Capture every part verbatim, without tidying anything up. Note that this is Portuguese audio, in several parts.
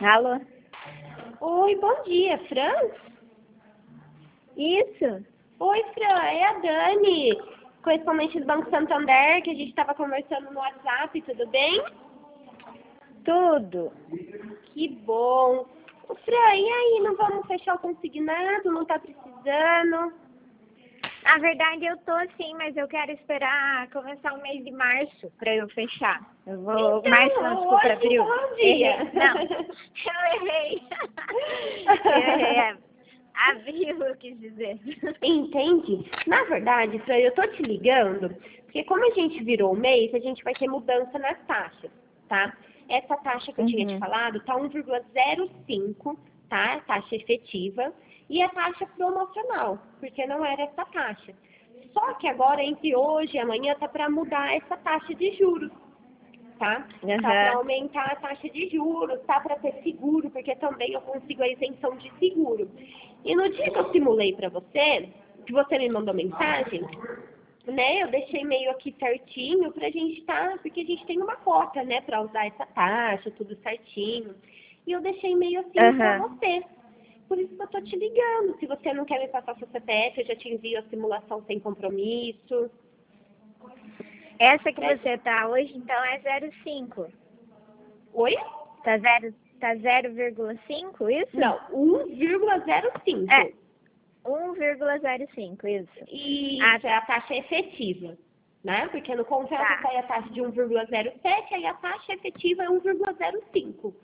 Alô? Oi, bom dia, Fran? Isso? Oi, Fran, é a Dani, correspondente do Banco Santander, que a gente estava conversando no WhatsApp, tudo bem? Tudo. Que bom. Ô, Fran, e aí, não vamos fechar o consignado? Não tá precisando? Na verdade eu tô sim, mas eu quero esperar começar o mês de março pra eu fechar. Eu vou... Então, março não, desculpa, hoje abril. não é o dia. Errei. Não, eu errei. Eu errei. é Abril eu quis dizer. Entende? Na verdade, Fran, eu tô te ligando, porque como a gente virou o mês, a gente vai ter mudança nas taxas, tá? Essa taxa que eu tinha te Uhum. falado tá um vírgula zero cinco, tá? Taxa efetiva. E a taxa promocional, porque não era essa taxa. Só que agora, entre hoje e amanhã, tá para mudar essa taxa de juros, tá? Uhum. Tá para aumentar a taxa de juros, tá para ter seguro, porque também eu consigo a isenção de seguro. E no dia que eu simulei para você, que você me mandou mensagem, né, eu deixei meio aqui certinho pra gente estar, porque a gente tem uma cota, né, para usar essa taxa, tudo certinho. E eu deixei meio assim Uhum. para você. Por isso que eu tô te ligando. Se você não quer me passar seu C P F, eu já te envio a simulação sem compromisso. Essa que você tá hoje, então, é zero vírgula cinco. Oi? Tá zero, tá zero vírgula cinco, isso? Não, um vírgula zero cinco. É, um vírgula zero cinco, isso. Isso, Ah, é a taxa efetiva, né? Porque no contrato tá. sai a taxa de um vírgula zero sete, aí a taxa efetiva é um vírgula zero cinco.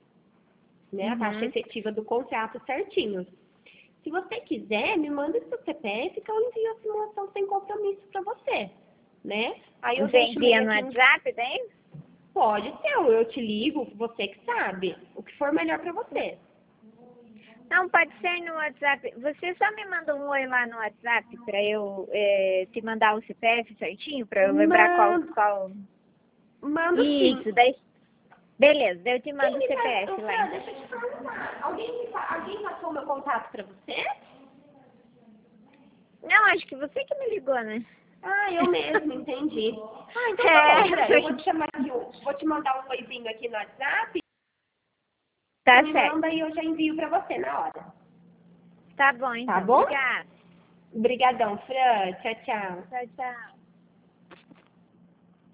Né? A taxa Uhum. efetiva do contrato certinho. Se você quiser, me manda seu C P F que eu envio a simulação sem compromisso para você, né? Aí eu Você deixo envia meio no aqui. WhatsApp, daí? Pode ser, ou eu te ligo, você que sabe. O que for melhor pra você. Não, pode ser no WhatsApp. Você só me manda um oi lá no WhatsApp pra eu é, te mandar o C P F certinho, pra eu lembrar qual... Mando, qual... mando sim. Isso, daí... Beleza, daí eu te mando Quem o me C P faz... F Ô, lá, Fran, então. deixa eu te perguntar. Alguém, me fa- Alguém passou meu contato pra você? Não, acho que você que me ligou, né? Ah, eu mesmo, entendi. Ah, então tá bom, Fran. Eu É, vou te chamar aqui, um- vou te mandar um oizinho aqui no WhatsApp. Você tá me certo. manda e eu já envio pra você na hora. Tá bom, Tá então. bom? Obrigada. Obrigadão, Fran. Tchau, tchau. Tchau, tchau.